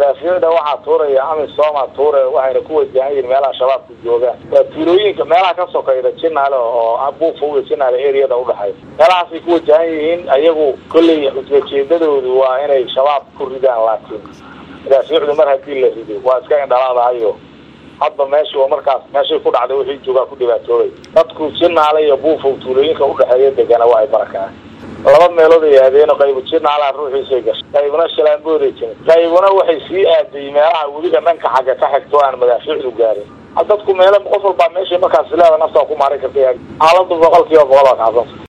مدافعنا waxaa tuuraya amisooma tuure waxayna ku wajahayn meelaha shabaabku joogaan tuulooyinka meelaha ka sokeeyda jinaale oo abuuf u jinaale area-da u dhaxay meelahaas ay ku wajahayn ayagu kulli ujeedadoodu waa inay shabaab ku ridaan laakiin madaafacdu mar hadii la rido waa iska indhalaadayo hadda meesha markaas meesha ku dhacday wixii jooga ku dhibaatooday dadku jinaale iyo buuf tuulooyinka u dhaxeeya deegaana waa ay barakaan laba meelood ay aadeen qayb jinaale ruuxiisa gashay qaybna shalaanbood qaybna waxay sii aaday meelaha wadiga dhanka xagga ka xigto aan madaafacdu gaarin dadku meelo qof walba meesha markaas leeyahay nafta ku maaray kartay xaaladdu boqolkiiba boqol ka